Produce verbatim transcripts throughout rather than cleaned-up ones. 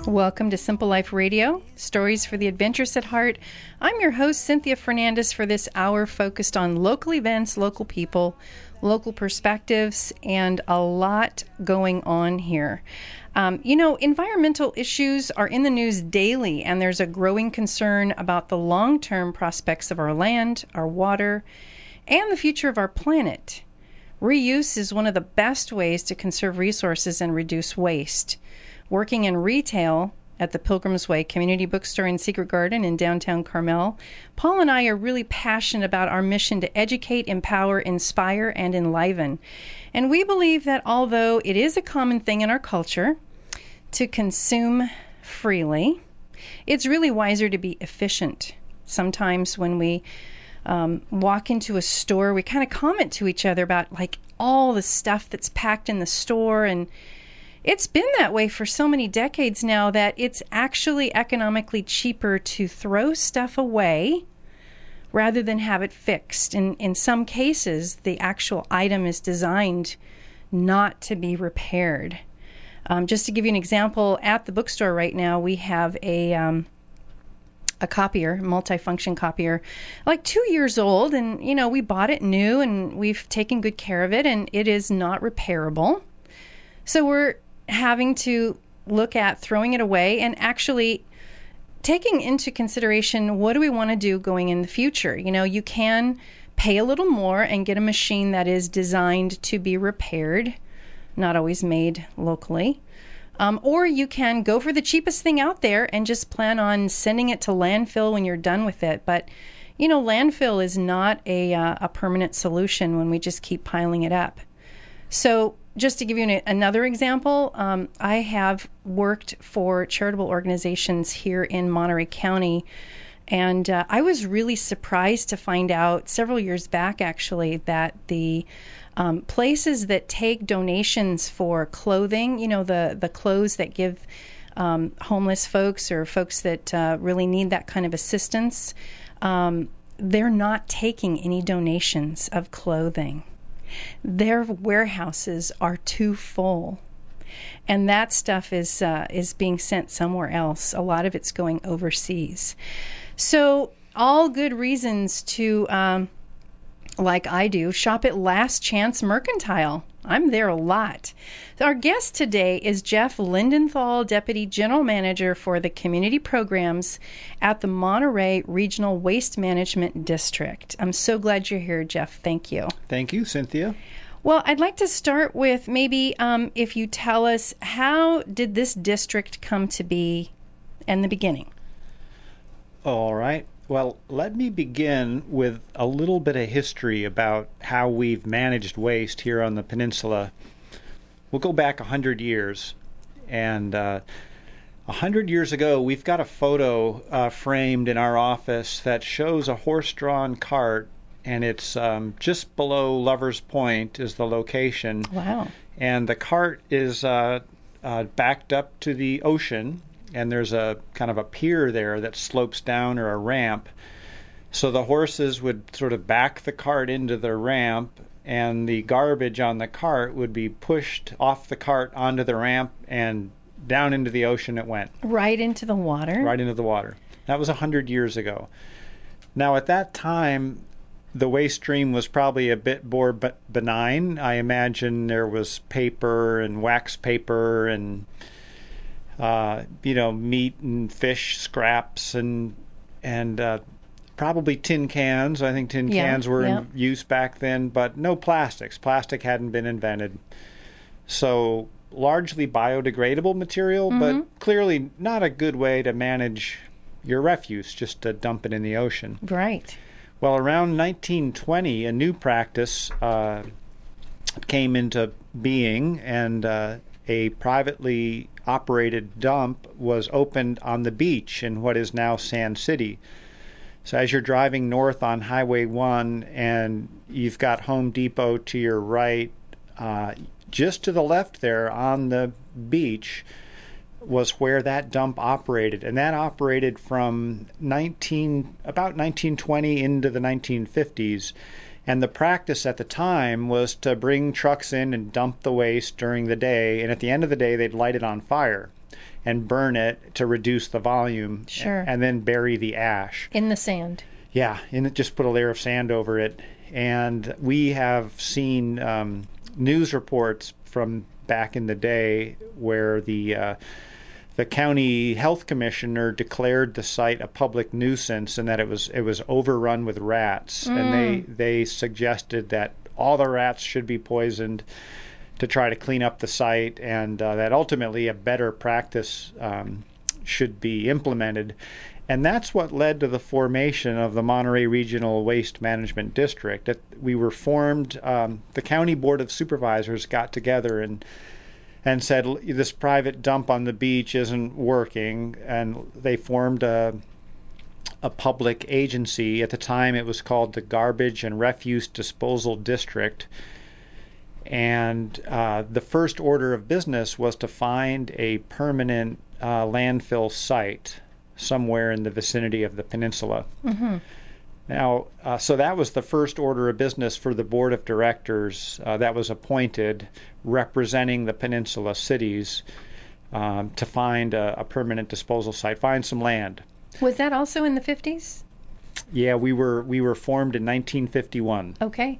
Welcome to Simple Life Radio, stories for the adventurous at heart. I'm your host, Cynthia Fernandez, for this hour focused on local events, local people, local perspectives, and a lot going on here. Um, you know, environmental issues are in the news daily, and there's a growing concern about the long-term prospects of our land, our water, and the future of our planet. Reuse is one of the best ways to conserve resources and reduce waste. Working in retail at the Pilgrim's Way Community Bookstore in Secret Garden in downtown Carmel, Paul and I are really passionate about our mission to educate, empower, inspire, and enliven. And we believe that although it is a common thing in our culture to consume freely, it's really wiser to be efficient. Sometimes when we um, walk into a store, we kind of comment to each other about like all the stuff that's packed in the store, and it's been that way for so many decades now that it's actually economically cheaper to throw stuff away rather than have it fixed. In, in some cases, the actual item is designed not to be repaired. Um, just to give you an example, at the bookstore right now, we have a um, a copier, multifunction copier, like two years old. And, you know, we bought it new and we've taken good care of it, and it is not repairable. So we're having to look at throwing it away and actually taking into consideration, what do we want to do going in the future? You know, you can pay a little more and get a machine that is designed to be repaired, not always made locally. Um, or you can go for the cheapest thing out there and just plan on sending it to landfill when you're done with it. But, you know, landfill is not a, uh, a permanent solution when we just keep piling it up. So just to give you an, another example, um, I have worked for charitable organizations here in Monterey County, and uh, I was really surprised to find out several years back, actually, that the um, places that take donations for clothing, you know, the, the clothes that give um, homeless folks or folks that uh, really need that kind of assistance, um, they're not taking any donations of clothing. Their warehouses are too full, and that stuff is uh, is being sent somewhere else. A lot of it's going overseas. So all good reasons to, um, like I do, shop at Last Chance Mercantile. I'm there a lot. Our guest today is Jeff Lindenthal, Deputy General Manager for the Community Programs at the Monterey Regional Waste Management District. I'm so glad you're here, Jeff. Thank you. Thank you, Cynthia. Well, I'd like to start with maybe um, if you tell us, how did this district come to be in the beginning? All right. Well, let me begin with a little bit of history about how we've managed waste here on the peninsula. We'll go back one hundred years, and uh, one hundred years ago, we've got a photo uh, framed in our office that shows a horse-drawn cart, and it's um, just below Lover's Point is the location. Wow. And the cart is uh, uh, backed up to the ocean, and there's a kind of a pier there that slopes down, or a ramp. So the horses would sort of back the cart into the ramp, and the garbage on the cart would be pushed off the cart onto the ramp, and down into the ocean it went. Right into the water? Right into the water. That was one hundred years ago. Now, at that time, the waste stream was probably a bit more benign. I imagine there was paper and wax paper and Uh, you know, meat and fish scraps and and uh, probably tin cans. I think tin yeah, cans were yeah. in use back then, but no plastics. Plastic hadn't been invented. So largely biodegradable material, mm-hmm. but clearly not a good way to manage your refuse, just to dump it in the ocean. Right. Well, around nineteen twenty, a new practice uh, came into being, and uh, a privately operated dump was opened on the beach in what is now Sand City. So as you're driving north on Highway one and you've got Home Depot to your right, uh, just to the left there on the beach was where that dump operated. And that operated from nineteen about nineteen twenty into the nineteen fifties. And the practice at the time was to bring trucks in and dump the waste during the day, and at the end of the day, they'd light it on fire. and burn it to reduce the volume. Sure. And then bury the ash. In the sand. Yeah, and just put a layer of sand over it. And we have seen um, news reports from back in the day where the uh, the county health commissioner declared the site a public nuisance and that it was it was overrun with rats. Mm. And they they suggested that all the rats should be poisoned to try to clean up the site, and uh, that ultimately a better practice um, should be implemented. And that's what led to the formation of the Monterey Regional Waste Management District. That we were formed, um, the County Board of Supervisors got together and and said, this private dump on the beach isn't working, and they formed a, a public agency. At the time, it was called the Garbage and Refuse Disposal District. And uh, the first order of business was to find a permanent uh, landfill site somewhere in the vicinity of the peninsula. Mm-hmm. Now, uh, so that was the first order of business for the board of directors uh, that was appointed, representing the peninsula cities, um, to find a, a permanent disposal site, find some land. Was that also in the fifties? Yeah, we were we were formed in nineteen fifty-one. Okay.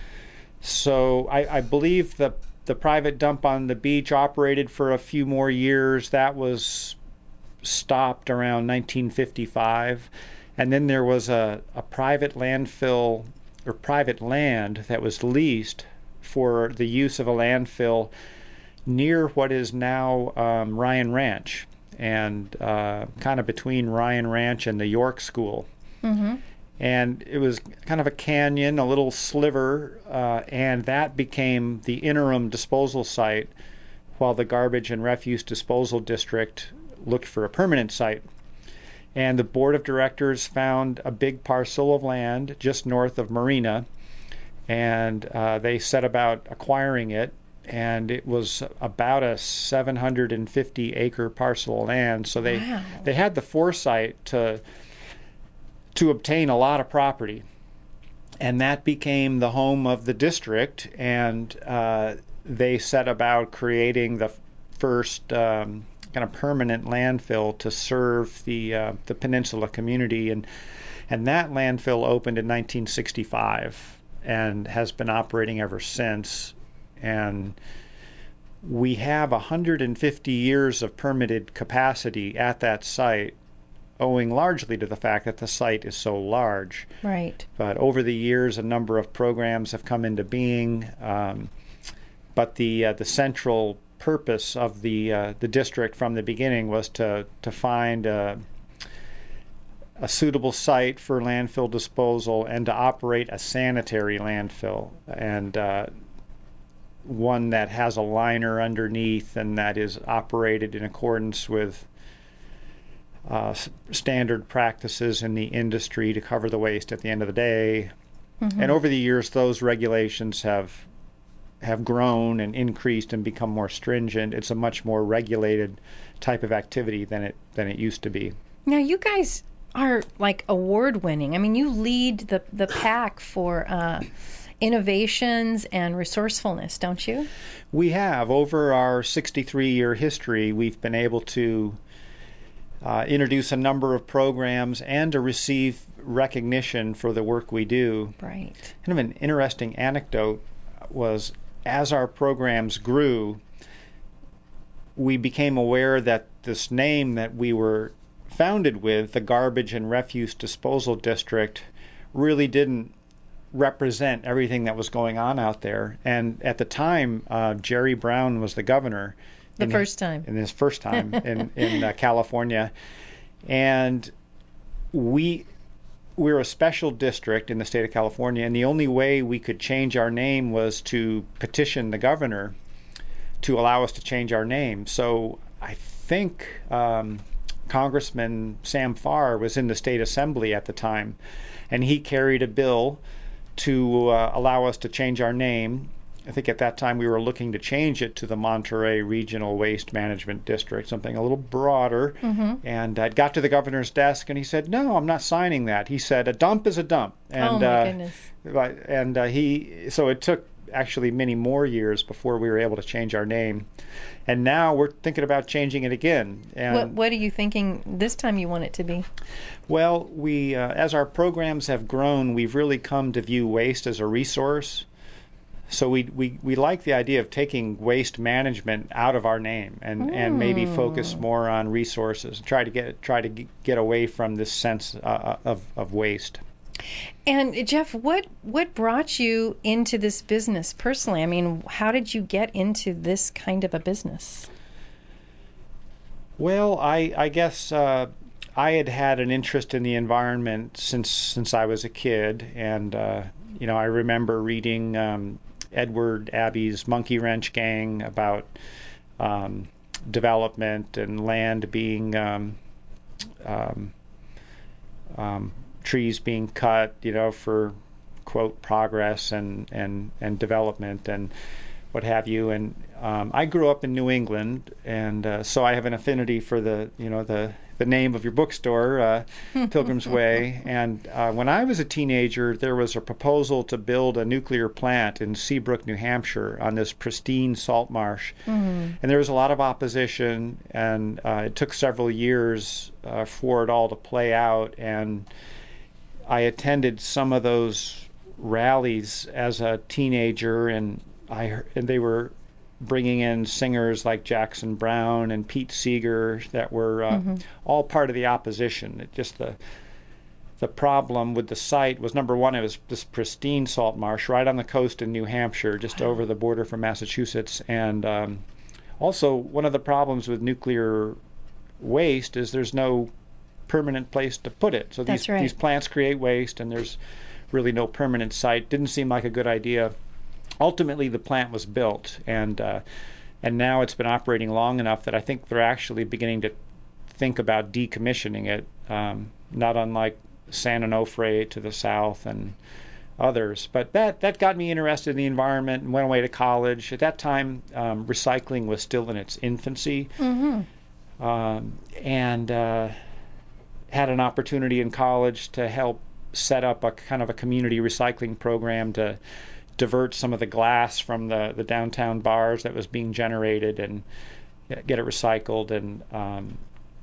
So I, I believe the the private dump on the beach operated for a few more years. That was stopped around nineteen fifty-five. And then there was a, a private landfill or private land that was leased for the use of a landfill near what is now um, Ryan Ranch, and uh, kind of between Ryan Ranch and the York School. Mm-hmm. And it was kind of a canyon, a little sliver, uh, and that became the interim disposal site while the Garbage and Refuse Disposal District looked for a permanent site. And the board of directors found a big parcel of land just north of Marina, and uh, they set about acquiring it. And it was about a seven hundred fifty acre parcel of land. So they wow. they had the foresight to to obtain a lot of property, and that became the home of the district. And uh, they set about creating the first Um, kind of permanent landfill to serve the uh, the peninsula community, and and that landfill opened in nineteen sixty-five and has been operating ever since. And we have one hundred fifty years of permitted capacity at that site, owing largely to the fact that the site is so large. Right. But over the years, a number of programs have come into being. Um, but the uh, the central purpose of the uh, the district from the beginning was to to find a, a suitable site for landfill disposal and to operate a sanitary landfill, and uh, one that has a liner underneath and that is operated in accordance with uh, standard practices in the industry to cover the waste at the end of the day. Mm-hmm. And over the years, those regulations have have grown and increased and become more stringent. It's a much more regulated type of activity than it than it used to be. Now, you guys are like award winning. I mean, you lead the the pack for uh, innovations and resourcefulness, don't you? We have. Over our sixty-three year history, we've been able to uh, introduce a number of programs and to receive recognition for the work we do. Right. Kind of an interesting anecdote was, as our programs grew, we became aware that this name that we were founded with, the Garbage and Refuse Disposal District, really didn't represent everything that was going on out there. And at the time, uh, Jerry Brown was the governor. The in first his, time. In his first time in, in uh, California. And we... We're a special district in the state of California, and the only way we could change our name was to petition the governor to allow us to change our name. So I think um, Congressman Sam Farr was in the state assembly at the time, and he carried a bill to uh, allow us to change our name. I think at that time we were looking to change it to the Monterey Regional Waste Management District, something a little broader. Mm-hmm. And I got to the governor's desk, and he said, "No, I'm not signing that." He said, "A dump is a dump." And, oh my uh, goodness! And uh, he, so it took actually many more years before we were able to change our name. And now we're thinking about changing it again. And what, what are you thinking this time you want it to be? Well, we, uh, as our programs have grown, we've really come to view waste as a resource. So we, we, we like the idea of taking waste management out of our name and, mm. and maybe focus more on resources. Try to get try to get away from this sense uh, of of waste. And Jeff, what what brought you into this business personally? I mean, how did you get into this kind of a business? Well, I I guess uh, I had had an interest in the environment since since I was a kid, and uh, you know I remember reading Um, Edward Abbey's Monkey Wrench Gang about um, development and land being um, um, um, trees being cut, you know, for quote progress and and and development and what have you. And um, I grew up in New England, and uh, so I have an affinity for the you know the the name of your bookstore, uh, Pilgrim's Way. And uh, when I was a teenager, there was a proposal to build a nuclear plant in Seabrook, New Hampshire, on this pristine salt marsh. Mm-hmm. And there was a lot of opposition, and uh, it took several years uh, for it all to play out. And I attended some of those rallies as a teenager, and I and they were bringing in singers like Jackson Browne and Pete Seeger that were uh, mm-hmm. all part of the opposition. It just the the problem with the site was, number one, it was this pristine salt marsh right on the coast in New Hampshire, just over the border from Massachusetts. And um, also, one of the problems with nuclear waste is there's no permanent place to put it. So That's these, right. these plants create waste, and there's really no permanent site. Didn't seem like a good idea. Ultimately, the plant was built, and uh, and now it's been operating long enough that I think they're actually beginning to think about decommissioning it, um, not unlike San Onofre to the south and others. But that, that got me interested in the environment and went away to college. At that time, um, recycling was still in its infancy, mm-hmm. um, and uh, had an opportunity in college to help set up a kind of a community recycling program to divert some of the glass from the, the downtown bars that was being generated and get it recycled. And um,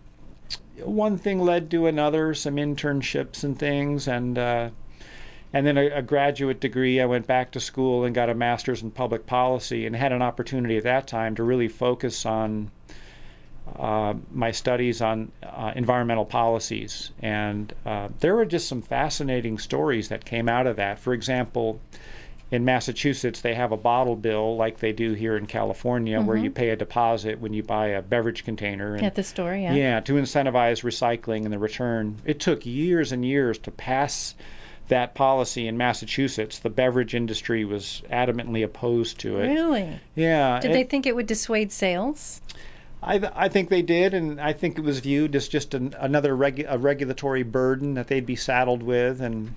one thing led to another, some internships and things, and uh, and then a, a graduate degree. I went back to school and got a master's in public policy, and had an opportunity at that time to really focus on uh, my studies on uh, environmental policies. And uh, there were just some fascinating stories that came out of that. For example, in Massachusetts, they have a bottle bill like they do here in California, mm-hmm. where you pay a deposit when you buy a beverage container. And, at the store, yeah. Yeah, to incentivize recycling and the return. It took years and years to pass that policy in Massachusetts. The beverage industry was adamantly opposed to it. Really? Yeah. Did it, they think it would dissuade sales? I, th- I think they did, and I think it was viewed as just an, another regu- a regulatory burden that they'd be saddled with. And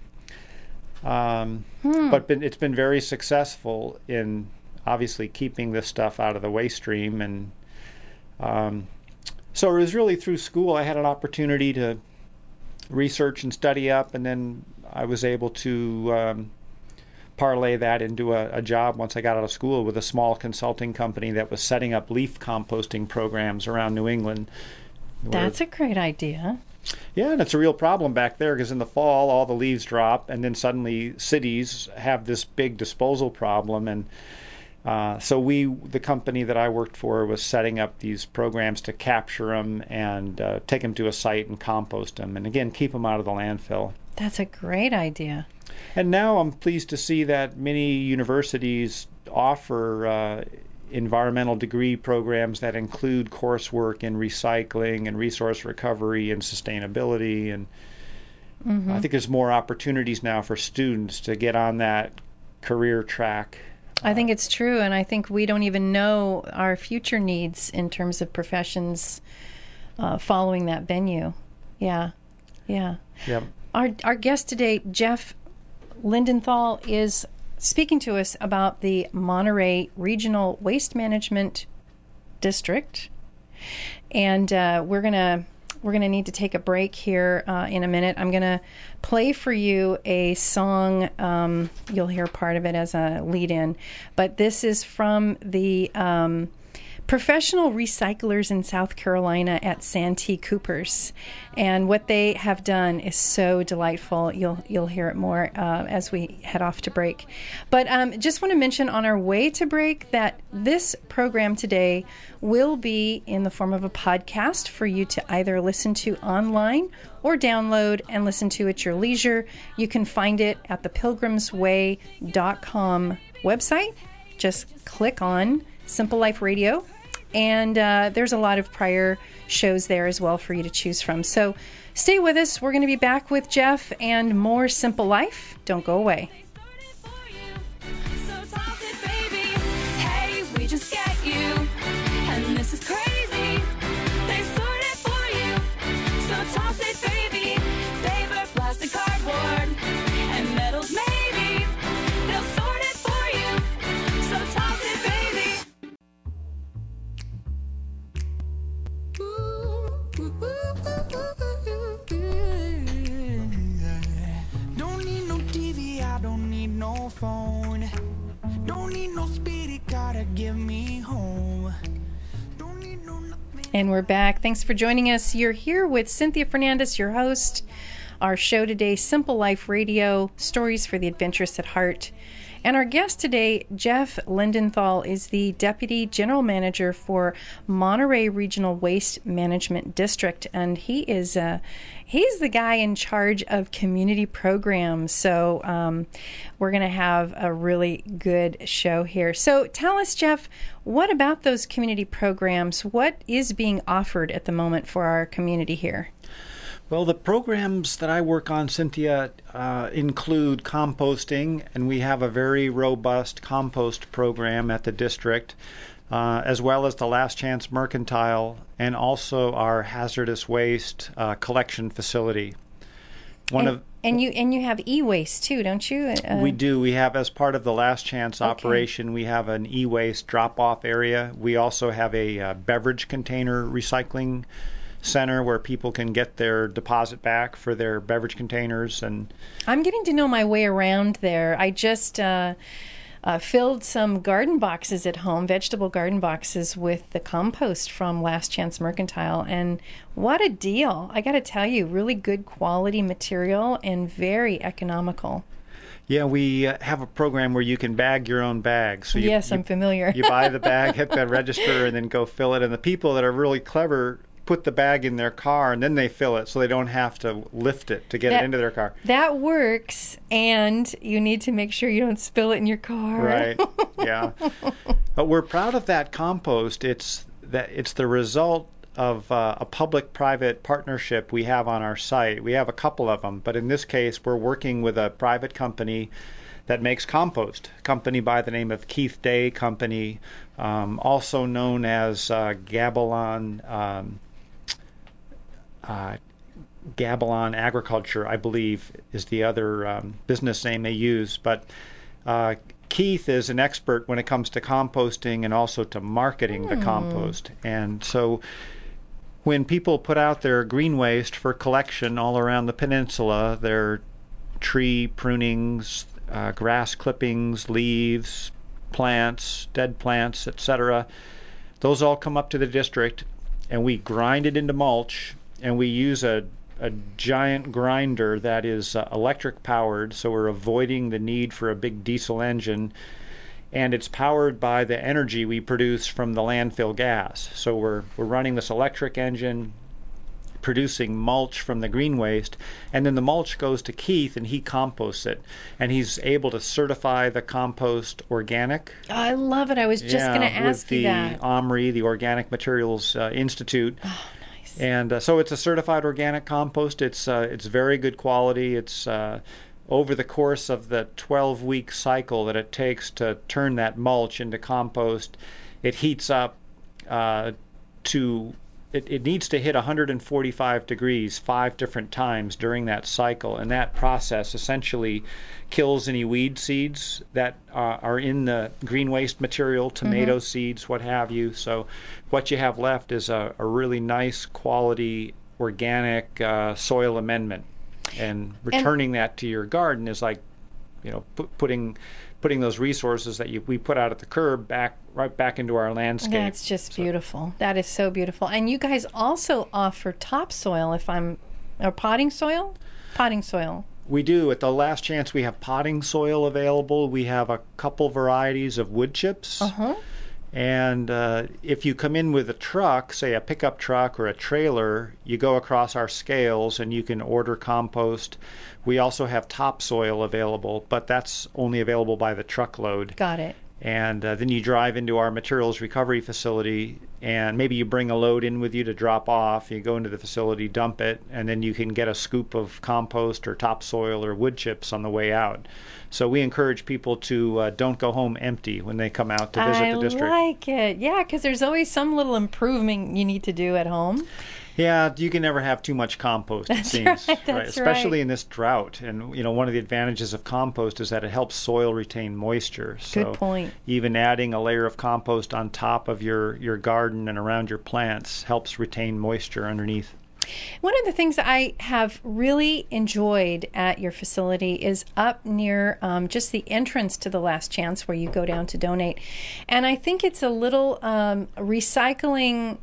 Um, hmm. But been, it's been very successful in obviously keeping this stuff out of the waste stream. And um, so it was really through school I had an opportunity to research and study up, and then I was able to um, parlay that into a, a job once I got out of school with a small consulting company that was setting up leaf composting programs around New England. That's a great idea. Yeah, and it's a real problem back there because in the fall all the leaves drop, and then suddenly cities have this big disposal problem. And uh, so we, the company that I worked for, was setting up these programs to capture them and uh, take them to a site and compost them, and again keep them out of the landfill. That's a great idea. And now I'm pleased to see that many universities offer uh, environmental degree programs that include coursework in recycling and resource recovery and sustainability. And mm-hmm. I think there's more opportunities now for students to get on that career track. I think it's true, and I think we don't even know our future needs in terms of professions uh, following that venue. Yeah, yeah. Yep. Our, our guest today, Jeff Lindenthal, is speaking to us about the Monterey Regional Waste Management District. And uh, we're going to we're going to need to take a break here uh, in a minute. I'm going to play for you a song. Um, you'll hear part of it as a lead-in. But this is from the um, professional recyclers in South Carolina at Santee Coopers. And what they have done is so delightful. You'll you'll hear it more uh, as we head off to break. But um, just want to mention on our way to break that this program today will be in the form of a podcast for you to either listen to online or download and listen to at your leisure. You can find it at the pilgrims way dot com website. Just click on Simple Life Radio. And uh, there's a lot of prior shows there as well for you to choose from. So stay with us. We're going to be back with Jeff and more Simple Life. Don't go away. Phone. Don't need no speedy, gotta give me home. Don't need no nothing. And we're back. Thanks for joining us. You're here with Cynthia Fernandez, your host. Our show today, Simple Life Radio, Stories for the Adventurous at Heart. And our guest today, Jeff Lindenthal, is the Deputy General Manager for Monterey Regional Waste Management District. And he is uh, he's the guy in charge of community programs. So um, we're going to have a really good show here. So tell us, Jeff, what about those community programs? What is being offered at the moment for our community here? Well, the programs that I work on, Cynthia, uh, include composting, and we have a very robust compost program at the district, uh, as well as the Last Chance Mercantile, and also our hazardous waste uh, collection facility. One and, of and you and you have e-waste too, don't you? Uh, we do. We have, as part of the Last Chance okay. operation, we have an e-waste drop-off area. We also have a uh, beverage container recycling center where people can get their deposit back for their beverage containers. And I'm getting to know my way around there. I just uh, uh, filled some garden boxes at home, vegetable garden boxes, with the compost from Last Chance Mercantile, and what a deal. I got to tell you, really good quality material and very economical. Yeah, we uh, have a program where you can bag your own bag. So you, yes, you, I'm familiar. You buy the bag at the register and then go fill it. And the people that are really clever put the bag in their car and then they fill it so they don't have to lift it to get that, it into their car. That works, and you need to make sure you don't spill it in your car. Right, yeah. But we're proud of that compost. It's that it's the result of uh, a public-private partnership we have on our site. We have a couple of them, but in this case we're working with a private company that makes compost, a company by the name of Keith Day Company, um, also known as uh, Gabalon um, Uh, Gabalon Agriculture, I believe, is the other um, business name they use. But uh, Keith is an expert when it comes to composting and also to marketing mm. the compost. And so when people put out their green waste for collection all around the peninsula, their tree prunings, uh, grass clippings, leaves, plants, dead plants, et cetera, those all come up to the district, and we grind it into mulch. And we use a, a giant grinder that is uh, electric powered, so we're avoiding the need for a big diesel engine. And it's powered by the energy we produce from the landfill gas. So we're we're running this electric engine, producing mulch from the green waste, and then the mulch goes to Keith and he composts it. And he's able to certify the compost organic. I love it. I was just yeah, going to ask you that. With the OMRI, the Organic Materials uh, Institute. Oh. And uh, so it's a certified organic compost. It's uh, it's very good quality. It's uh, over the course of the twelve-week cycle that it takes to turn that mulch into compost, it heats up uh, to it, it needs to hit one hundred forty-five degrees five different times during that cycle, and that process essentially kills any weed seeds that uh, are in the green waste material, tomato mm-hmm. seeds, what have you. So what you have left is a, a really nice quality organic uh, soil amendment. And returning and, that to your garden is like, you know, pu- putting putting those resources that you, we put out at the curb back right back into our landscape. That's just so beautiful. That is so beautiful. And you guys also offer topsoil, if I'm, or potting soil? Potting soil. We do. At the Last Chance, we have potting soil available. We have a couple varieties of wood chips. Uh-huh. And uh, if you come in with a truck, say a pickup truck or a trailer, you go across our scales and you can order compost. We also have topsoil available, but that's only available by the truckload. Got it. And uh, then you drive into our materials recovery facility, and maybe you bring a load in with you to drop off. You go into the facility, dump it, and then you can get a scoop of compost or topsoil or wood chips on the way out. So we encourage people to uh, don't go home empty when they come out to visit I the district. I like it. Yeah, because there's always some little improvement you need to do at home. Yeah, you can never have too much compost, it That's seems. right, that's Especially right. in this drought. And, you know, one of the advantages of compost is that it helps soil retain moisture. So Good point. even adding a layer of compost on top of your, your garden and around your plants helps retain moisture underneath. One of the things I have really enjoyed at your facility is up near um, just the entrance to the Last Chance where you go down to donate. And I think it's a little um, recycling,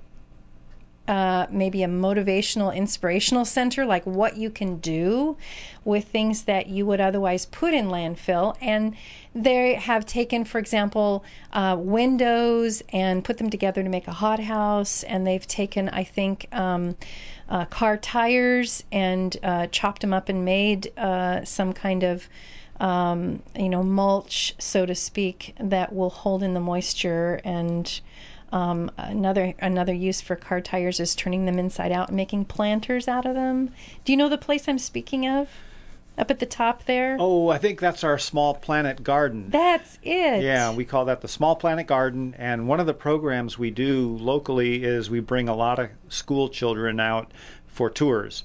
uh, maybe a motivational, inspirational center, like what you can do with things that you would otherwise put in landfill. And they have taken, for example, uh, windows and put them together to make a hothouse. And they've taken, I think, um, Uh, car tires and uh, chopped them up and made uh, some kind of, um, you know, mulch, so to speak, that will hold in the moisture. And um, another another use for car tires is turning them inside out and making planters out of them. Do you know the place I'm speaking of? Up at the top there? Oh, I think that's our Small Planet Garden. That's it. Yeah, we call that the Small Planet Garden. And one of the programs we do locally is we bring a lot of school children out for tours.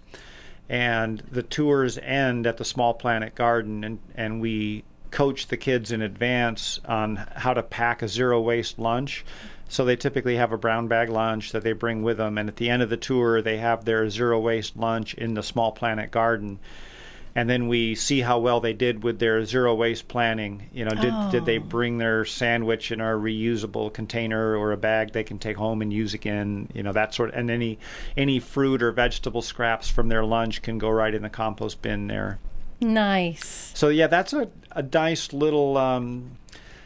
And the tours end at the Small Planet Garden, and, and we coach the kids in advance on how to pack a zero-waste lunch. So they typically have a brown bag lunch that they bring with them. And at the end of the tour, they have their zero-waste lunch in the Small Planet Garden. And then we see how well they did with their zero waste planning. You know, did Oh. did they bring their sandwich in a reusable container or a bag they can take home and use again? You know, that sort of, and any any fruit or vegetable scraps from their lunch can go right in the compost bin there. Nice. So yeah, that's a, a nice little um,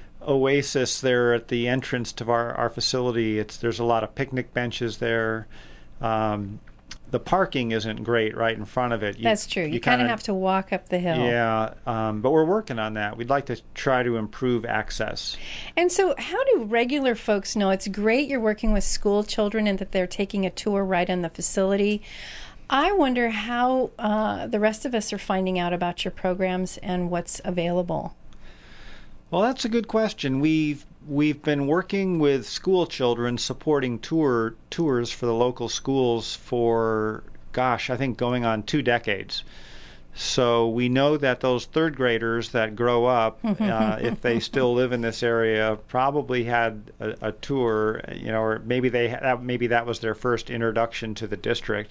oasis there at the entrance to our, our facility. It's there's a lot of picnic benches there. Um, The parking isn't great right in front of it. You, That's true. You, you kind of kinda- have to walk up the hill. Yeah, um, but we're working on that. We'd like to try to improve access. And so, how do regular folks know? It's great you're working with school children and that they're taking a tour right in the facility. I wonder how uh, the rest of us are finding out about your programs and what's available. Well, that's a good question. We've we've been working with school children, supporting tour tours for the local schools for, gosh, I think going on two decades. So we know that those third graders that grow up, uh, if they still live in this area, probably had a, a tour, you know, or maybe they ha- maybe that was their first introduction to the district.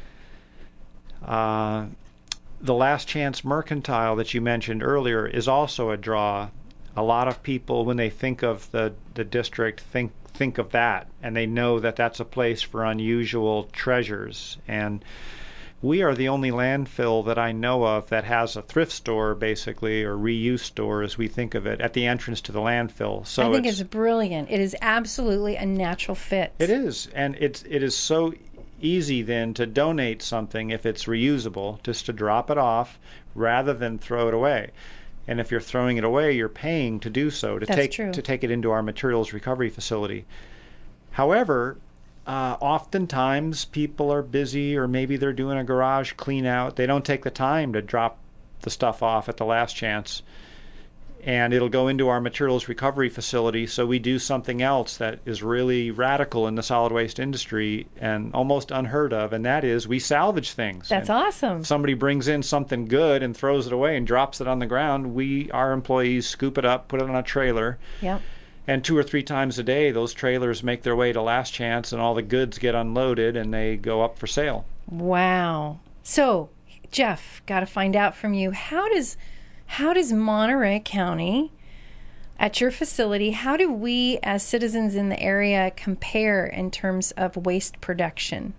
Uh, the Last Chance Mercantile that you mentioned earlier is also a draw. A lot of people, when they think of the, the district, think think of that, and they know that that's a place for unusual treasures. And we are the only landfill that I know of that has a thrift store, basically, or reuse store, as we think of it, at the entrance to the landfill. So I think it's, it's brilliant. It is absolutely a natural fit. it is, and it's it is so easy then to donate something if it's reusable, just to drop it off rather than throw it away. And if you're throwing it away, you're paying to do so, to That's take true. to take it into our materials recovery facility. However, uh, oftentimes people are busy, or maybe they're doing a garage clean out. They don't take the time to drop the stuff off at the Last Chance. And it'll go into our materials recovery facility, so we do something else that is really radical in the solid waste industry and almost unheard of, and that is we salvage things. That's And awesome. if somebody brings in something good and throws it away and drops it on the ground, we, our employees, scoop it up, put it on a trailer, Yep. and two or three times a day those trailers make their way to Last Chance and all the goods get unloaded and they go up for sale. Wow. So, Jeff, got to find out from you, how does how does Monterey County, at your facility, how do we as citizens in the area compare in terms of waste production?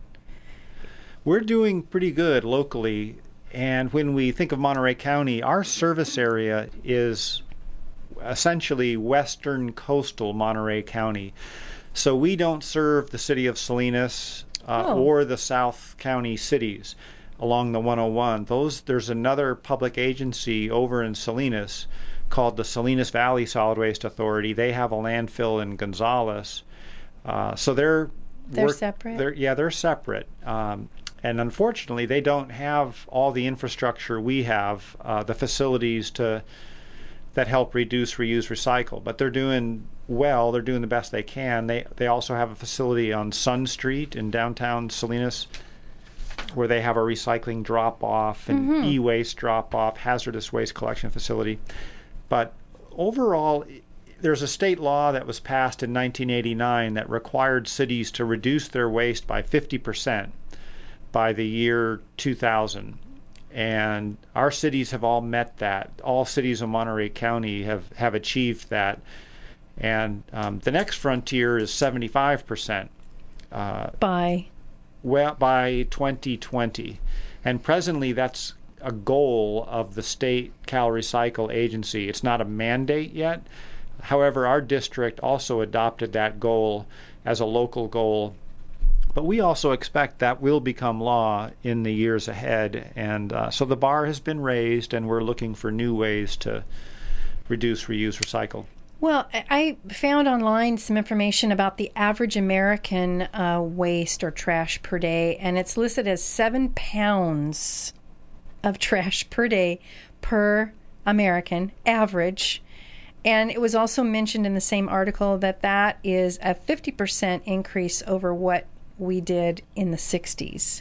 We're doing pretty good locally. And when we think of Monterey County, our service area is essentially western coastal Monterey County. So we don't serve the city of Salinas uh, Oh. or the South County cities along the one oh one. Those there's another public agency over in Salinas called the Salinas Valley Solid Waste Authority. They have a landfill in Gonzales. Uh, so they're They're work- separate? They're, yeah, they're separate. Um, and unfortunately, they don't have all the infrastructure we have, uh, the facilities to that help reduce, reuse, recycle. But they're doing well. They're doing the best they can. They they also have a facility on Sun Street in downtown Salinas where they have a recycling drop-off and Mm-hmm. e-waste drop-off, hazardous waste collection facility. But overall, there's a state law that was passed in nineteen eighty-nine that required cities to reduce their waste by fifty percent by the year two thousand. And our cities have all met that. All cities of Monterey County have, have achieved that. And um, the next frontier is seventy-five percent. Uh, By well, by twenty twenty. And presently, that's a goal of the state Cal Recycle agency. It's not a mandate yet. However, our district also adopted that goal as a local goal. But we also expect that will become law in the years ahead. And uh, so the bar has been raised, and we're looking for new ways to reduce, reuse, recycle. Well, I I found online some information about the average American uh, waste or trash per day, and it's listed as seven pounds of trash per day per American average. And it was also mentioned in the same article that that is a fifty percent increase over what we did in the sixties.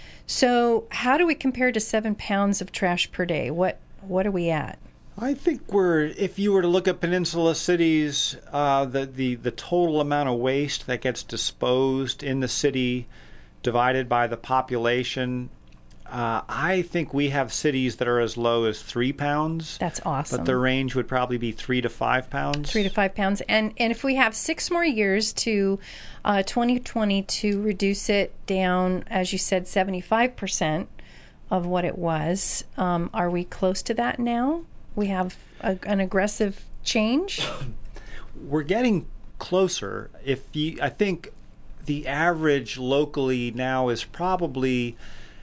So how do we compare to seven pounds of trash per day? What what are we at? I think we're, if you were to look at peninsula cities, uh, the, the, the total amount of waste that gets disposed in the city divided by the population, uh, I think we have cities that are as low as three pounds. That's awesome. But the range would probably be three to five pounds. Three to five pounds. And and if we have six more years to uh, twenty twenty to reduce it down, as you said, seventy-five percent of what it was, um, are we close to that now? We have a, an aggressive change? We're getting closer. If you, I think the average locally now is probably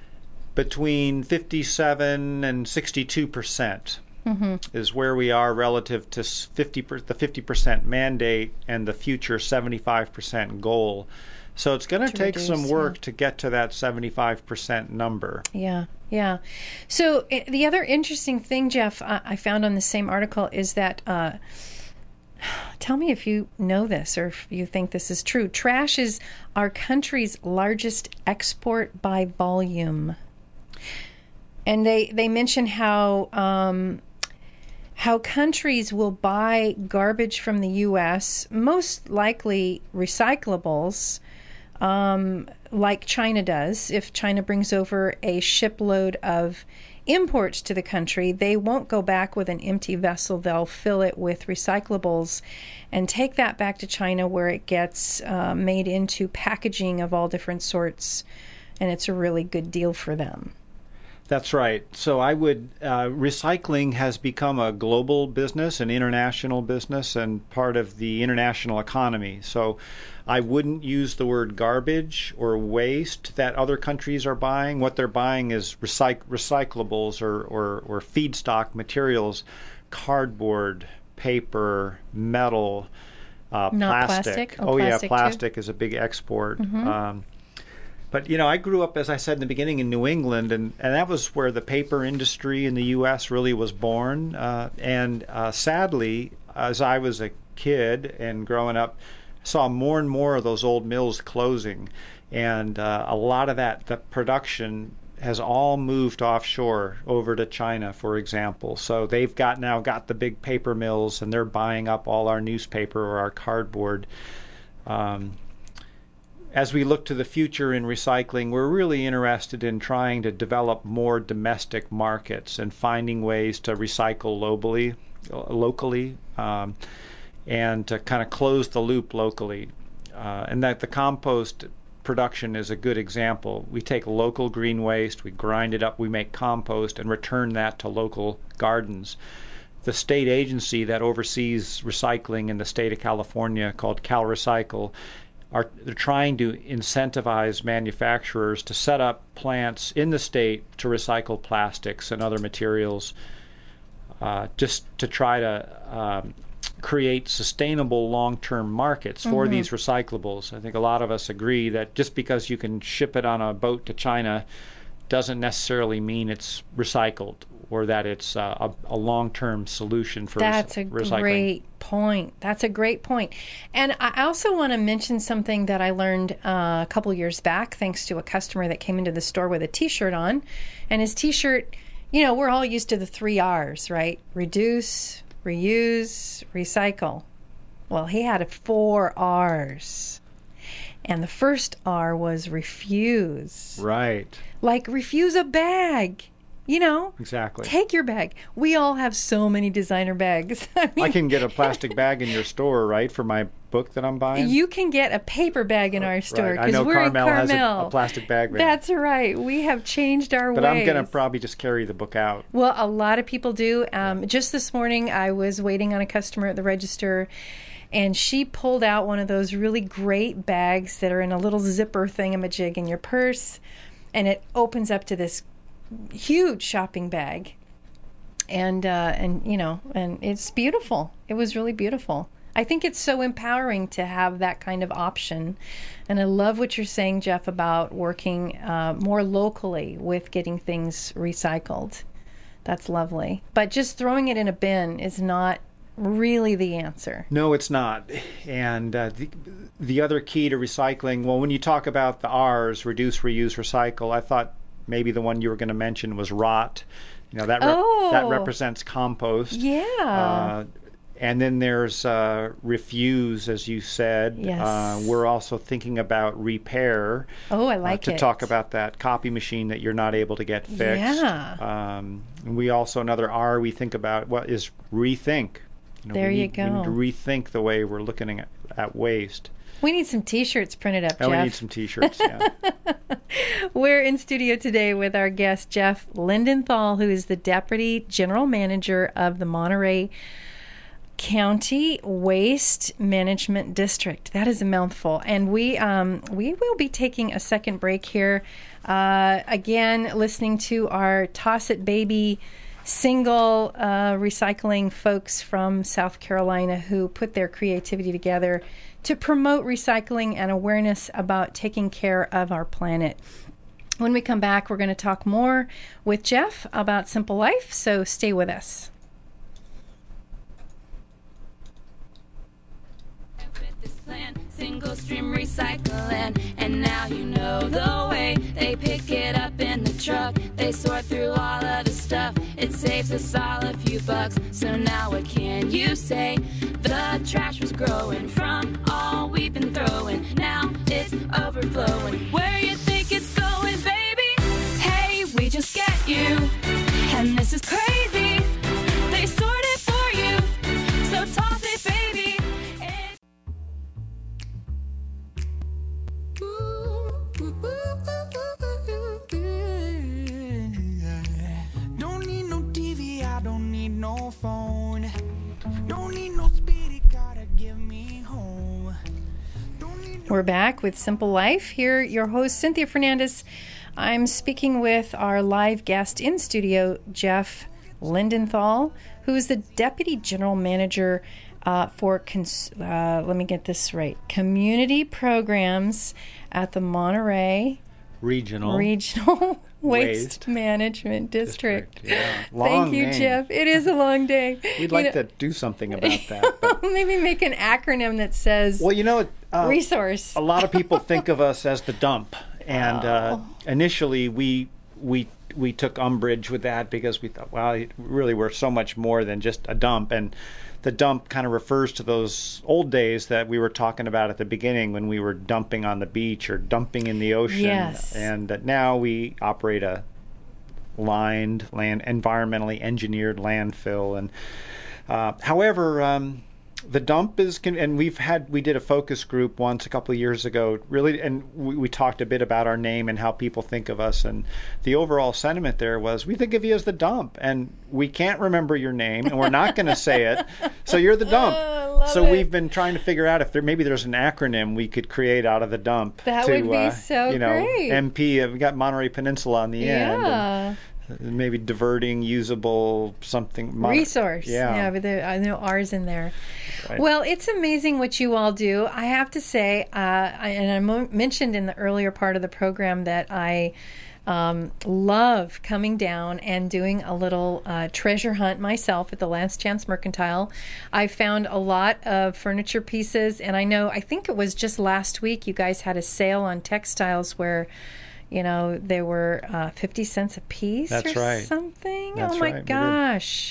between fifty-seven and sixty-two percent. Mm-hmm. Is where we are relative to fifty per, the fifty percent mandate and the future seventy-five percent goal. So it's going to take reduce, some work yeah. to get to that seventy-five percent number. Yeah, yeah. So i the other interesting thing, Jeff, I, I found on the same article is that, uh, tell me if you know this or if you think this is true. Trash is our country's largest export by volume. And they, they mention how um, how countries will buy garbage from the U S, most likely recyclables, um, like China does. If China brings over a shipload of imports to the country, they won't go back with an empty vessel. They'll fill it with recyclables and take that back to China, where it gets uh, made into packaging of all different sorts, and it's a really good deal for them. That's right. So I would, uh, recycling has become a global business, an international business, and part of the international economy. So I wouldn't use the word garbage or waste that other countries are buying. What they're buying is recyc- recyclables or, or, or feedstock materials, cardboard, paper, metal, uh, Not plastic. plastic? Oh, Oh, yeah, plastic too? plastic is a big export. Mm-hmm. Um, But, you know, I grew up, as I said in the beginning, in New England, and, and that was where the paper industry in the U S really was born. Uh, and uh, sadly, as I was a kid and growing up, I saw more and more of those old mills closing. And uh, a lot of that, the production has all moved offshore over to China, for example. So they've got now got the big paper mills, and they're buying up all our newspaper or our cardboard. Um, as we look to the future in recycling, we're really interested in trying to develop more domestic markets and finding ways to recycle locally, locally, um, and to kind of close the loop locally. Uh, and that the compost production is a good example. We take local green waste, we grind it up, we make compost, and return that to local gardens. The state agency that oversees recycling in the state of California, called CalRecycle, are they're trying to incentivize manufacturers to set up plants in the state to recycle plastics and other materials, uh, just to try to um, create sustainable long-term markets for mm-hmm. these recyclables. I think a lot of us agree that just because you can ship it on a boat to China doesn't necessarily mean it's recycled, or that it's uh, a, a long-term solution for That's rec- a recycling. great point. That's a great point. And I also want to mention something that I learned uh, a couple years back, thanks to a customer that came into the store with a T-shirt on. And his T-shirt, you know, we're all used to the three R's, right? Reduce, reuse, recycle. Well, he had four R's. And the first R was refuse. Right. Like refuse a bag. You know, exactly. Take your bag. We all have so many designer bags. I mean, I can get a plastic bag in your store, right, for my book that I'm buying? You can get a paper bag in our store because right. I know we're Carmel, in Carmel has a, a plastic bag. Right? That's right. We have changed our but ways. But I'm going to probably just carry the book out. Well, a lot of people do. Um, just this morning, I was waiting on a customer at the register, and she pulled out one of those really great bags that are in a little zipper thingamajig in your purse, and it opens up to this huge shopping bag, and uh, and you know, and it's beautiful. It was really beautiful. I think it's so empowering to have that kind of option, and I love what you're saying, Jeff, about working uh, more locally with getting things recycled. That's lovely. But just throwing it in a bin is not really the answer. No, it's not. And uh, the, the other key to recycling, well, when you talk about the R's, reduce, reuse, recycle, I thought maybe the one you were going to mention was rot. You know, that rep- oh. that represents compost. Yeah. Uh, and then there's uh, refuse, as you said. Yes. Uh, we're also thinking about repair. Oh, I like uh, to it. To talk about that copy machine that you're not able to get fixed. Yeah. Um, and we also, another R we think about what is rethink. You know, there we you need, go. We need to rethink the way we're looking at, at waste. We need some T-shirts printed up, oh, Jeff. we need some T-shirts, yeah. We're in studio today with our guest, Jeff Lindenthal, who is the Deputy General Manager of the Monterey County Waste Management District. That is a mouthful. And we um, we will be taking a second break here. Uh, again, listening to our Toss It Baby single uh, recycling folks from South Carolina who put their creativity together to promote recycling and awareness about taking care of our planet. When we come back, we're going to talk more with Jeff about Simple Life, so stay with us. Single stream recycling, and now you know the way. They pick it up in the truck, they sort through all of the stuff. It saves us all a few bucks, so now what can you say? The trash was growing from all we've been throwing. Now it's overflowing. Where you think it's going, baby? Hey, we just get you, and this is crazy. They sort it for you, so toss it, baby. Don't need no T V, I don't need no phone. Don't need no speedy car to get me home. We're back with Simple Life. Here, your host, Cynthia Fernandez. I'm speaking with our live guest in studio, Jeff Lindenthal, who is the Deputy General Manager uh, for, cons- uh, let me get this right, Community Programs at the Monterey Regional, Regional Waste, Waste Management District. District. Yeah. Thank you, name. Jeff. It is a long day. We'd You like know, to do something about that. But, maybe make an acronym that says well, you know, uh, resource. a lot of people think of us as the dump, and uh, initially we we we took umbrage with that because we thought, well, really we're so much more than just a dump. And the dump kind of refers to those old days that we were talking about at the beginning when we were dumping on the beach or dumping in the ocean. Yes. And that now we operate a lined, land, environmentally engineered landfill. And uh, however, um, the dump is, con- and we've had, we did a focus group once a couple of years ago, really, and we, we talked a bit about our name and how people think of us. And the overall sentiment there was, we think of you as the dump, and we can't remember your name, and we're not going to say it, so you're the dump. Oh, love so it. we've been trying to figure out if there maybe there's an acronym we could create out of the dump. That to, would be uh, so you know, great. M P. uh, We got Monterey Peninsula on the end. Yeah. And maybe diverting, usable, something. Mon- Resource. Yeah. Yeah, but there, I know R's in there. Right. Well, it's amazing what you all do. I have to say, uh, I, and I mo- mentioned in the earlier part of the program that I um, love coming down and doing a little uh, treasure hunt myself at the Last Chance Mercantile. I found a lot of furniture pieces, and I know, I think it was just last week you guys had a sale on textiles where, you know, they were uh, fifty cents a piece That's or right. something. That's oh, my right. We did. gosh.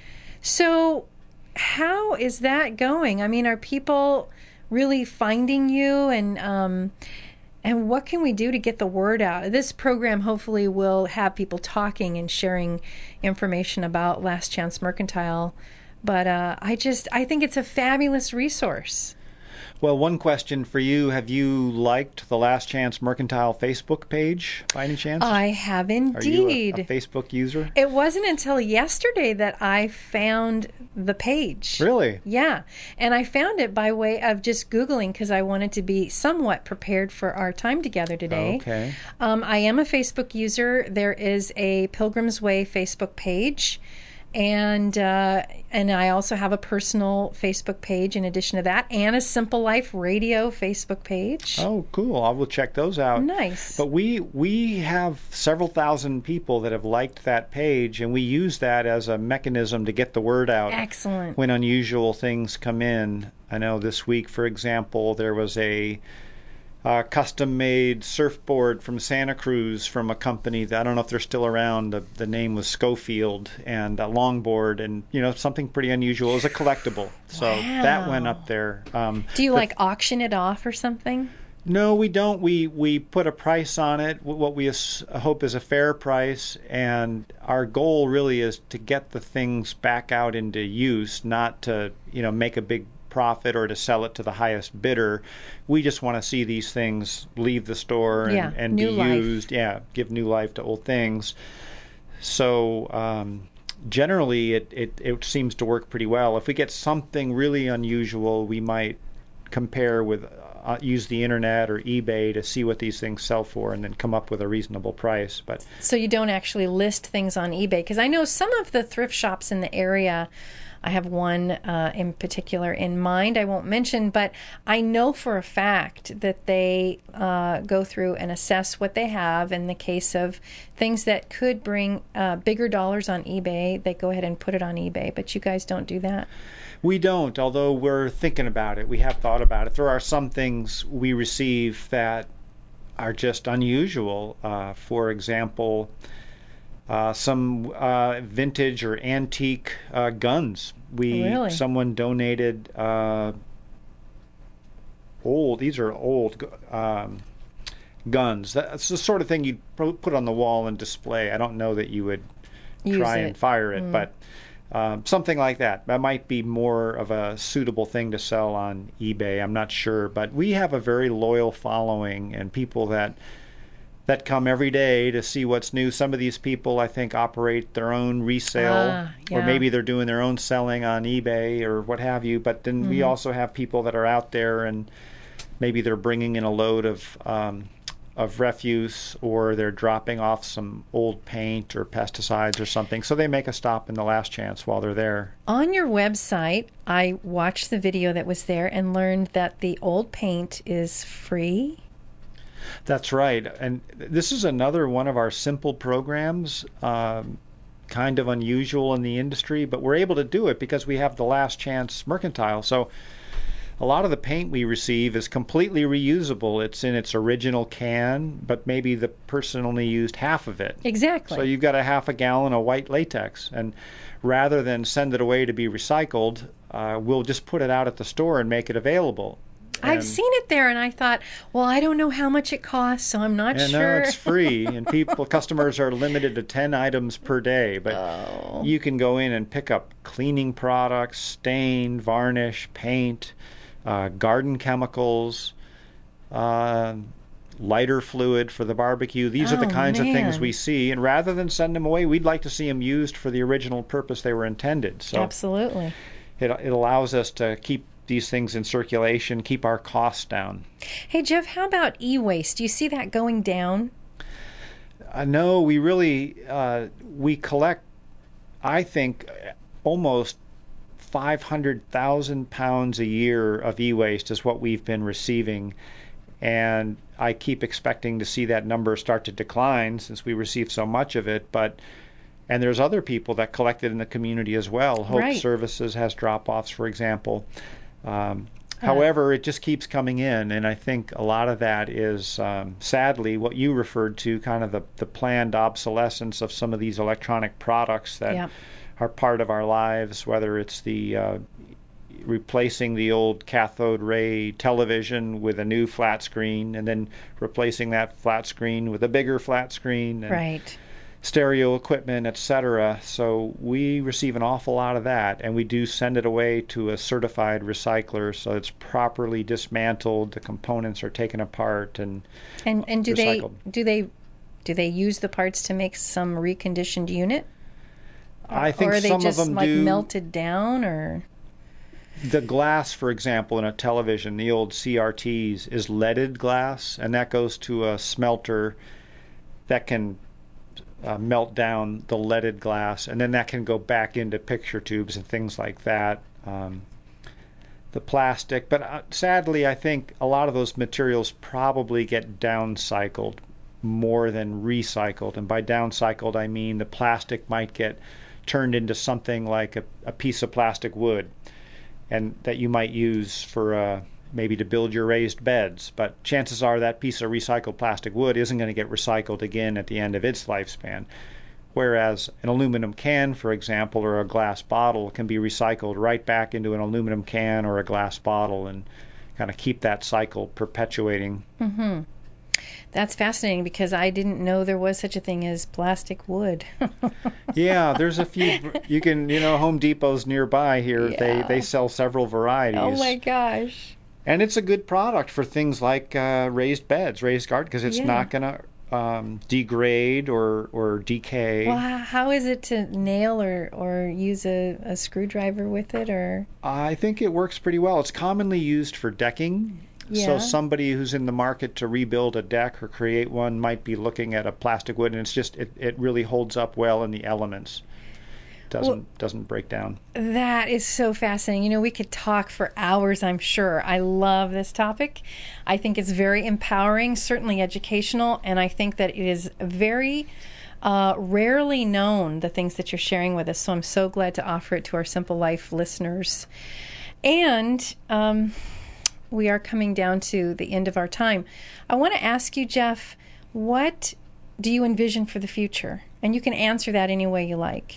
So how is that going? I mean, are people really finding you, and um, and what can we do to get the word out? This program hopefully will have people talking and sharing information about Last Chance Mercantile. But uh, I just, I think it's a fabulous resource. Well, one question for you. Have you liked the Last Chance Mercantile Facebook page by any chance? I have Are you a, indeed. a Facebook user? It wasn't until yesterday that I found the page. Really? Yeah. And I found it by way of just Googling because I wanted to be somewhat prepared for our time together today. Okay. Um, I am a Facebook user. There is a Pilgrim's Way Facebook page. And uh, and I also have a personal Facebook page in addition to that, and a Simple Life Radio Facebook page. Oh, cool. I will check those out. Nice. But we we have several thousand people that have liked that page, and we use that as a mechanism to get the word out. Excellent. When unusual things come in. I know this week, for example, there was a uh, custom-made surfboard from Santa Cruz from a company that I don't know if they're still around. The, the name was Schofield, and a longboard, and you know something pretty unusual. It was a collectible, so Wow. that went up there. Um, Do you the- like auction it off or something? No, we don't. We we put a price on it, what we as- hope is a fair price, and our goal really is to get the things back out into use, not to you know make a big profit or to sell it to the highest bidder. We just want to see these things leave the store and, Yeah, and new be life. used. Yeah, give new life to old things. So um, generally, it, it it seems to work pretty well. If we get something really unusual, we might compare with. Uh, use the internet or eBay to see what these things sell for and then come up with a reasonable price. But So you don't actually list things on eBay? Because I know some of the thrift shops in the area, I have one uh, in particular in mind I won't mention, but I know for a fact that they uh, go through and assess what they have. In the case of things that could bring uh, bigger dollars on eBay, they go ahead and put it on eBay, but you guys don't do that? we don't, although we're thinking about it. We have thought about it. There are some things we receive that are just unusual. Uh, for example, uh, some uh, vintage or antique uh, guns. We Really? Someone donated uh, old. These are old um, guns. That's the sort of thing you'd pro- put on the wall and display. I don't know that you would Use try it. and fire it, but. Um, something like that. That might be more of a suitable thing to sell on eBay. I'm not sure, but we have a very loyal following and people that that come every day to see what's new. Some of these people, I think, operate their own resale, Ah, or yeah. maybe they're doing their own selling on eBay or what have you. But then we also have people that are out there and maybe they're bringing in a load of um, of refuse, or they're dropping off some old paint or pesticides or something. So they make a stop in the Last Chance while they're there. On your website, I watched the video that was there and learned that the old paint is free. That's right. And this is another one of our simple programs, um, kind of unusual in the industry, but we're able to do it because we have the Last Chance Mercantile. So a lot of the paint we receive is completely reusable. It's in its original can, but maybe the person only used half of it. Exactly. So you've got a half a gallon of white latex. And rather than send it away to be recycled, uh, we'll just put it out at the store and make it available. I've And- seen it there, and I thought, well, I don't know how much it costs, so I'm not And sure. no, it's free, and people, customers are limited to ten items per day. But Oh. you can go in and pick up cleaning products, stain, varnish, paint, uh, garden chemicals, uh, lighter fluid for the barbecue. These are the Oh, kinds of things man. we see. And rather than send them away, we'd like to see them used for the original purpose they were intended. So Absolutely. it, it allows us to keep these things in circulation, keep our costs down. Hey, Jeff, how about e-waste? Do you see that going down? Uh, no, we really uh, we collect, I think, almost five hundred thousand pounds a year of e-waste is what we've been receiving, and I keep expecting to see that number start to decline since we receive so much of it. But and there's other people that collect it in the community as well. Hope Right. Services has drop-offs, for example. Um, Uh. However, it just keeps coming in, and I think a lot of that is, um, sadly, what you referred to, kind of the, the planned obsolescence of some of these electronic products that Yep. are part of our lives, whether it's the uh, replacing the old cathode ray television with a new flat screen, and then replacing that flat screen with a bigger flat screen, and Right. stereo equipment, et cetera. So we receive an awful lot of that, and we do send it away to a certified recycler, so it's properly dismantled. The components are taken apart, and And and do Recycled. they do they do they use the parts to make some reconditioned unit? I think or are they some just of them like do. melted down, or The glass, for example, in a television, the old C R Ts, is leaded glass, and that goes to a smelter that can uh, melt down the leaded glass, and then that can go back into picture tubes and things like that. Um, the plastic, but uh, sadly, I think a lot of those materials probably get downcycled more than recycled. And by downcycled, I mean the plastic might get turned into something like a, a piece of plastic wood, and that you might use for uh, maybe to build your raised beds. But chances are that piece of recycled plastic wood isn't going to get recycled again at the end of its lifespan. Whereas an aluminum can, for example, or a glass bottle can be recycled right back into an aluminum can or a glass bottle, and kind of keep that cycle perpetuating. that's fascinating because I didn't know there was such a thing as plastic wood. Yeah, there's a few. You can, you know, Home Depot's nearby here. They Yeah. they sell several varieties. Oh my gosh. And it's a good product for things like uh, raised beds, raised garden, because it's Yeah. not going to um, degrade or, or decay. Well, h- how is it to nail or, or use a, a screwdriver with it, or I think it works pretty well. It's commonly used for decking. Yeah. So somebody who's in the market to rebuild a deck or create one might be looking at a plastic wood, and it's just it, it really holds up well in the elements. Doesn't Well- doesn't break down. that is so fascinating. You know, we could talk for hours, I'm sure. I love this topic. I think it's very empowering, certainly educational, and I think that it is very uh, rarely known, the things that you're sharing with us. So I'm so glad to offer it to our Simple Life listeners. And um, we are coming down to the end of our time. I want to ask you, Jeff, what do you envision for the future? And you can answer that any way you like.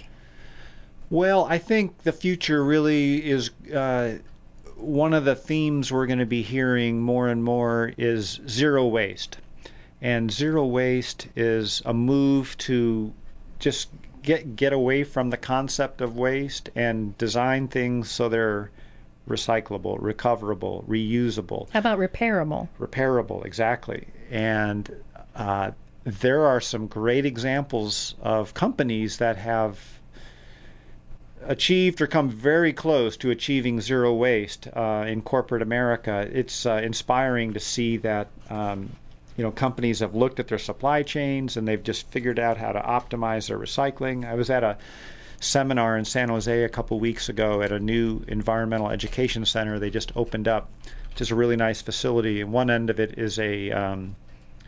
Well, I think the future really is uh, one of the themes we're going to be hearing more and more is zero waste. And zero waste is a move to just get get away from the concept of waste and design things so they're recyclable, recoverable, reusable, How about repairable? repairable, exactly. And uh, there are some great examples of companies that have achieved or come very close to achieving zero waste uh, in corporate America. It's uh, inspiring to see that um, you know companies have looked at their supply chains and they've just figured out how to optimize their recycling. I was at a seminar in San Jose a couple weeks ago at a new environmental education center they just opened up, which is a really nice facility. And one end of it is a um,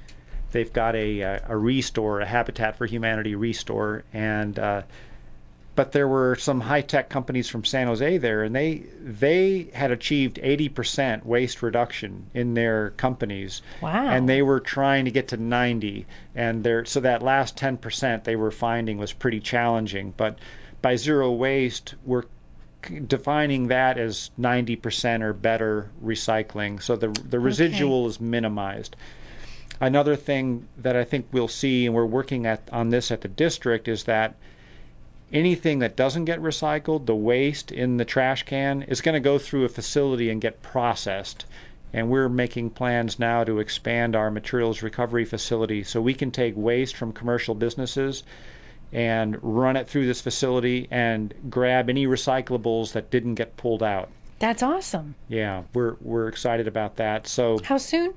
they've got a, a restore, a Habitat for Humanity restore, and uh, but there were some high-tech companies from San Jose there, and they they had achieved eighty percent waste reduction in their companies. Wow. And they were trying to get to ninety, and there so that last ten percent they were finding was pretty challenging. But by zero waste, we're defining that as ninety percent or better recycling, so the the residual Okay. is minimized. Another thing that I think we'll see, and we're working at on this at the district, is that anything that doesn't get recycled, the waste in the trash can, is going to go through a facility and get processed. And we're making plans now to expand our materials recovery facility so we can take waste from commercial businesses and run it through this facility and grab any recyclables that didn't get pulled out. That's awesome. Yeah, we're we're excited about that. So How soon?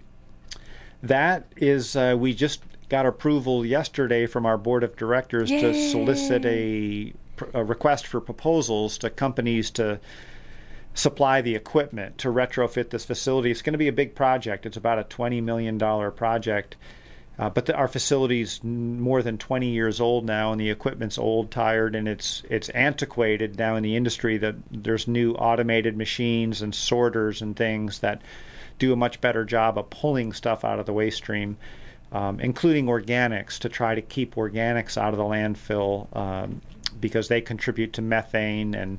that is, uh, we just got approval yesterday from our board of directors to Yay. solicit a, a request for proposals to companies to supply the equipment to retrofit this facility. It's going to be a big project. It's about a twenty million dollars project. Uh, but the, our facility's n- more than twenty years old now, and the equipment's old, tired, and it's it's antiquated now in the industry. That there's new automated machines and sorters and things that do a much better job of pulling stuff out of the waste stream, um, including organics, to try to keep organics out of the landfill, um, because they contribute to methane, and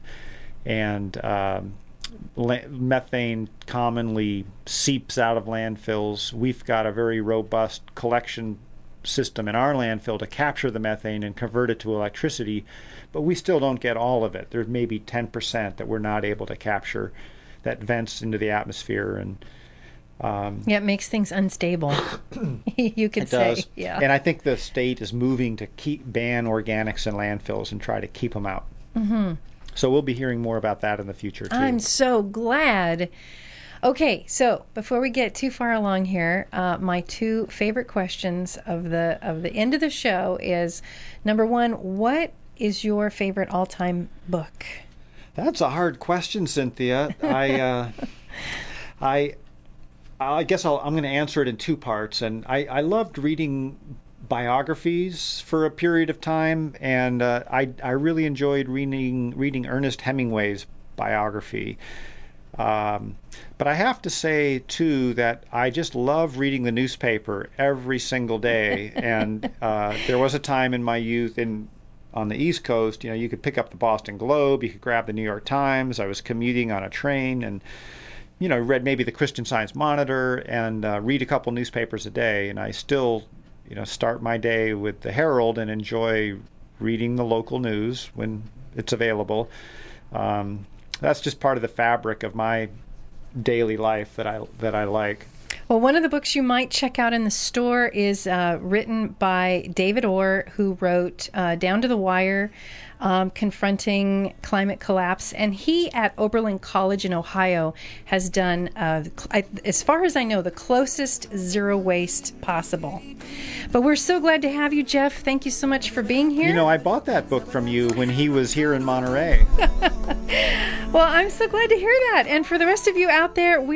and um, la- methane commonly seeps out of landfills. We've got a very robust collection system in our landfill to capture the methane and convert it to electricity, but we still don't get all of it. There's maybe ten percent that we're not able to capture that vents into the atmosphere, and um, Yeah, it makes things unstable. You could it say. does. Yeah. And I think the state is moving to keep ban organics in landfills and try to keep them out. Mm-hmm. So we'll be hearing more about that in the future too. I'm so glad. Okay, so before we get too far along here, uh, my two favorite questions of the of the end of the show is, number one, what is your favorite all-time book? That's a hard question, Cynthia. I, uh, I, I guess I'll, I'm going to answer it in two parts. And I, I loved reading biographies for a period of time, and uh, I, I really enjoyed reading reading Ernest Hemingway's biography. Um, but I have to say too that I just love reading the newspaper every single day. And uh, there was a time in my youth in on the East Coast, you know, you could pick up the Boston Globe, you could grab the New York Times. I was commuting on a train, and you know, read maybe the Christian Science Monitor, and uh, read a couple newspapers a day. And I still, you know, start my day with the Herald and enjoy reading the local news when it's available. Um, that's just part of the fabric of my daily life that I that I like. Well, one of the books you might check out in the store is uh, written by David Orr, who wrote uh, Down to the Wire, um, Confronting Climate Collapse. And he, at Oberlin College in Ohio, has done, uh, I, as far as I know, the closest zero waste possible. But we're so glad to have you, Jeff. Thank you so much for being here. You know, I bought that book from you when he was here in Monterey. Well, I'm so glad to hear that. And for the rest of you out there, we